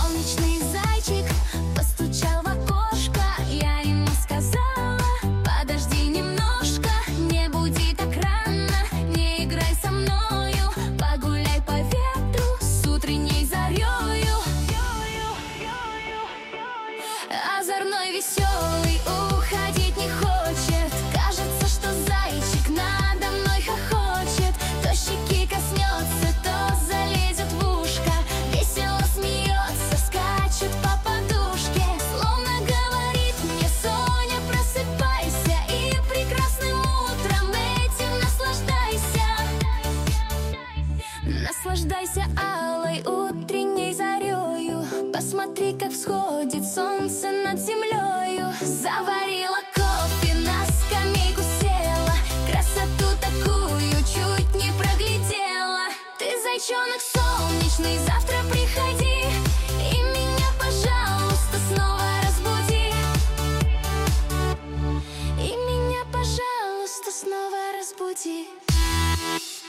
Солнечный зайчик постучал в окошко. Я ему сказала: подожди немножко, не буди так рано, не играй со мною, погуляй по ветру с утренней зарею. Озорной, веселый, уходить не хочет. Кажется, что зайчик надо мной хохочет. То щеки коснется, то залезет в ушко, весело смеется, скачет по подушке, словно говорит мне: Соня, просыпайся и прекрасным утром этим наслаждайся. Наслаждайся алой утренней зарею. Посмотри, как всходит солнце над землею. Заварила кофе, на скамейку села, красоту такую чуть не проглядела. Ты, зайчонок солнечный, завтра приходи и меня, пожалуйста, снова разбуди. И меня, пожалуйста, снова разбуди.